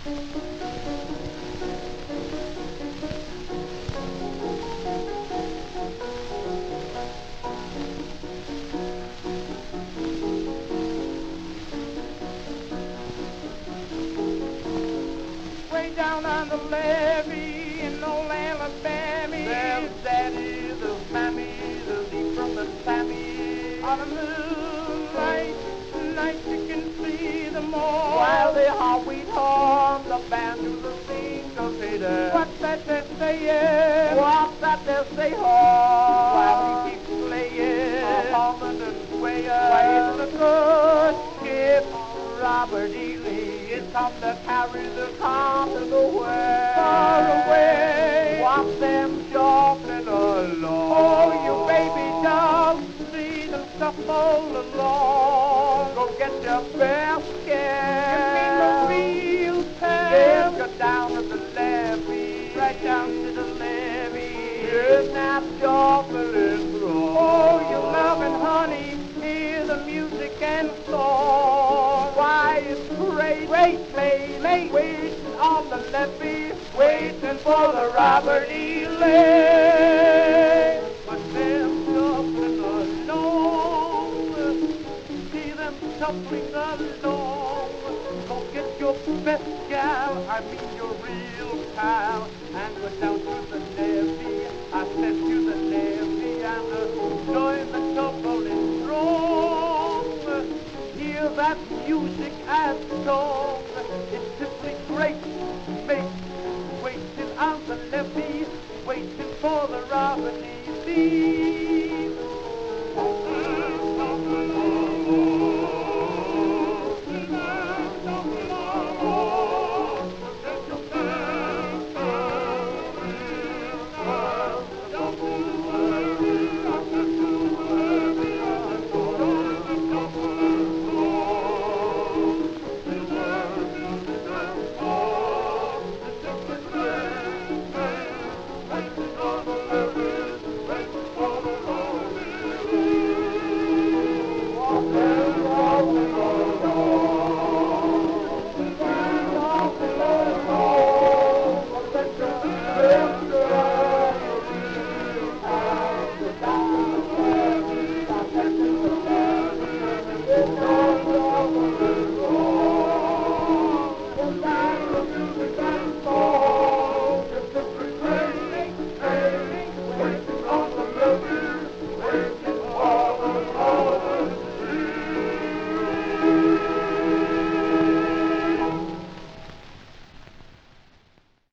Way down on the levee in old Alabama, There's daddy, there's mammy, there's deep from the Sammy. on the moonlight night you can see them all. While they hum, we hum, the band do the sing, don't say that. What's that they're saying? What's that they say, hum? While he keeps playing, Humming and swaying. why it's a good ship. Robert E. Lee is come to carry the continent away. Far away. Watch them shuffling along. Oh, you baby doll, see them shuffle along. Go get your basket. Give me the real Yes, time. go down to the levee. Right down to the levee. Yes, now shuffling along. Oh, you loving honey, hear the music and song. Why, it's great, Wait, waiting on the levee, waiting for the Robert E. Lee. but they're shuffling along. See them shuffling along. Go get your best gal, I mean your real pal, and go down to the levee. I said to the levee and join the shuffling strong. Hear that music and song.